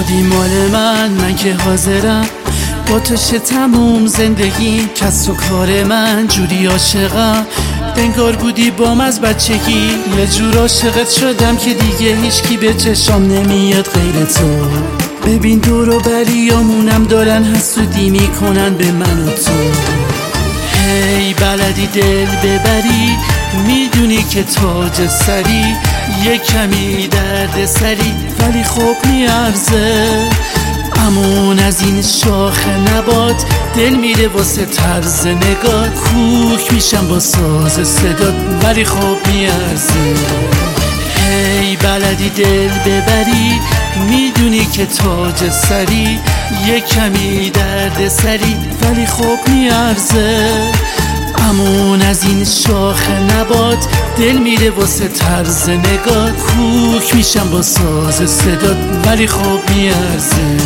شدی مال من که حاضرم با تو شه تموم زندگی. کس و کار من جوری عاشقم انگار بودی بام از بچگی. یه جور عاشقت شدم که دیگه هیچکی به چشام نمیاد غیر تو. ببین دور و بریامونم دارن حسودی میکنن به من و تو. هی بلدی دل ببری، میدونی که تاج سری یه کمی درد سری، ولی خب میارزه. امون از این شاخ نبات دل میره واسه طرز نگات. کوک میشم با ساز صدات ولی خب میارزه. هی بلدی دل ببری، میدونی که تاج سری یه کمی درد سری، ولی خب میارزه. امون از این شاخ نبات دل میره واسه طرز نگات. کوک میشم با ساز صدات ولی خب میارزه.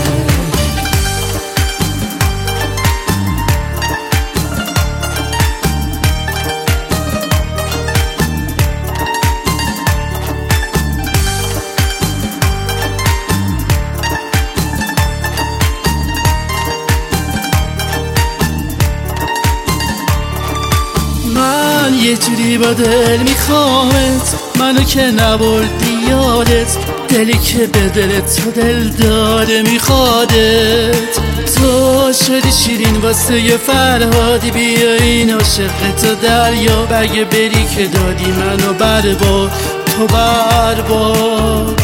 یه جوری با دل میخوامت، منو که نبردی یادت. دلی که به دلت تو دل داره میخوادت. تو شدی شیرین واسه یه فرهادی، بیا این عاشق تو دریا. بگه بری که دادی منو برباد تو برباد.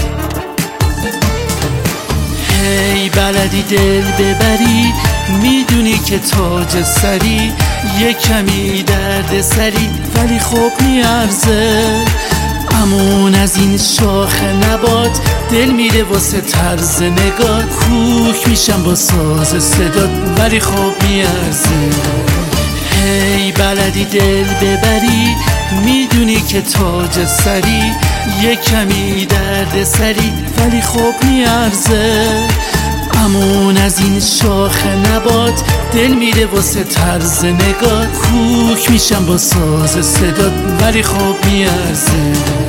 هی بلدی دل ببری، میدونی که تاج سری یه کمی درد سری، ولی خب میارزه. امون از این شاخ نبات دل میره واسه طرز نگات. کوک میشم با ساز صدات ولی خب میارزه. هی بلدی دل ببری، میدونی که تاج سری یه کمی درد سری، ولی خب میارزه. امون از این شاخ نبات دل میره واسه طرز نگات. کوک میشم با ساز صدات ولی خب میارزه.